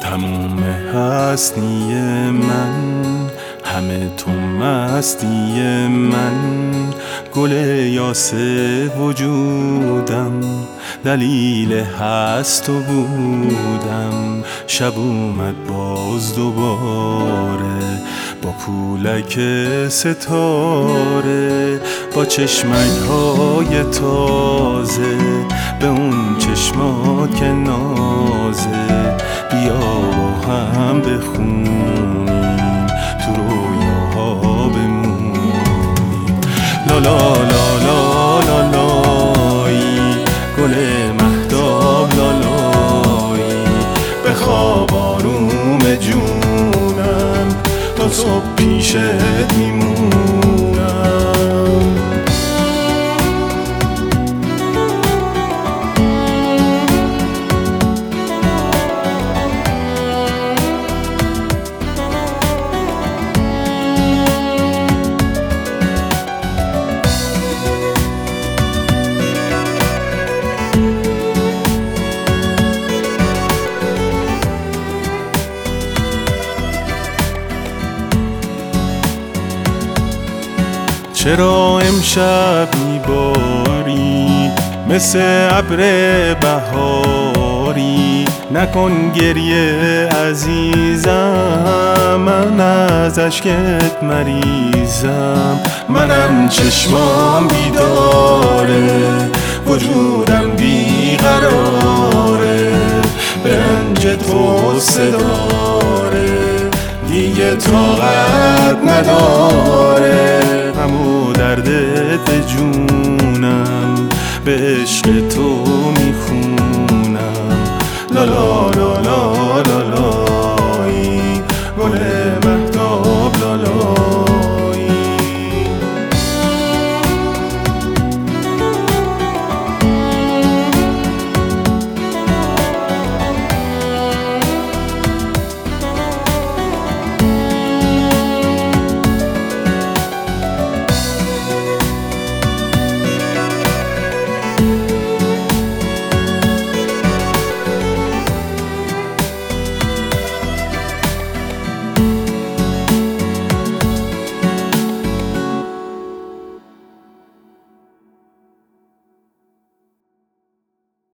تموم هستی من، همه تو مستی من، گل یاس وجودم، دلیل هست و بودم. شب اومد باز دوباره با پولک ستاره، با چشمک های تازه به اون چشمات که نازه. بیا با هم بخونیم تو رویاها بمونیم. لا لا لا لا لا لایی، گل مهتاب لالایی، بخواب آروم جونم تا صبح پیشت میمونم. چرا امشب میباری مثل ابر بهاری؟ نکن گریه عزیزم، من از اشکت مریضم. منم چشمام بیداره، وجودم بیقراره، به رنج تو داره، دیگه طاقت نداره. غم و دردت جونم، به عشق تو میخونم. لالا